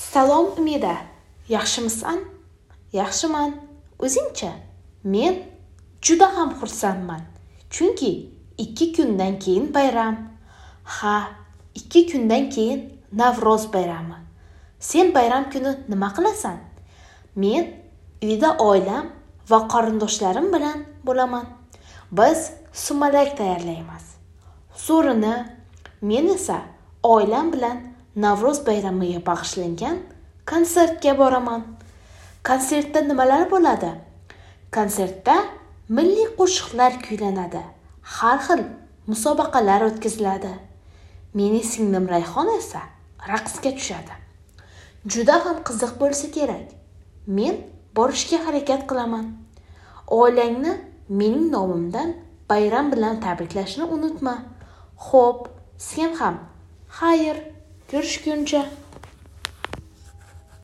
Salom Umida, yaxshimisan? Yaxshiman. O'zingcha? Men juda ham xursandman. Chunki 2 kundan keyin bayram. Ha, 2 kundan keyin Navro'z bayrami. Sen bayram kuni nima qilasan? Men uyda oilam va qarindoshlarim bilan bo'laman. Biz sumalak tayyorlaymiz. So'rini men esa oilam bilan Navro'z bayramiga bag'ishlangan konsertga boraman. Konsertda nimalar bo'ladi? Konsertda milliy qo'shiqlar kuylanadi. Har xil musobaqalar o'tkaziladi. Mening singlim Rayhon esa raqsga tushadi. Juda ham qiziq bo'lsa kerak. Men borishga harakat qilaman. Oilangni mening nomimdan bayram bilan tabriklashni unutma. Xo'p, sen ham. Xayr, ko'rishguncha.